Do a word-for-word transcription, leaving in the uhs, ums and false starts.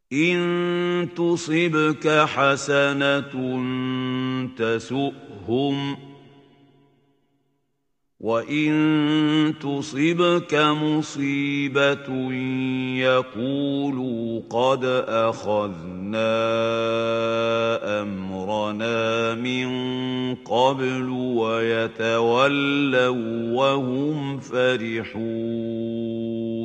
إِن تُصِبْكَ حَسَنَةٌ تَسُؤْهُمْ وَإِن تُصِبْكَ مُصِيبَةٌ يَقُولُوا قَدْ أَخَذْنَا أَمْرَنَا مِن قَبْلُ وَيَتَوَلَّوا وَّهُمْ فَرِحُونَ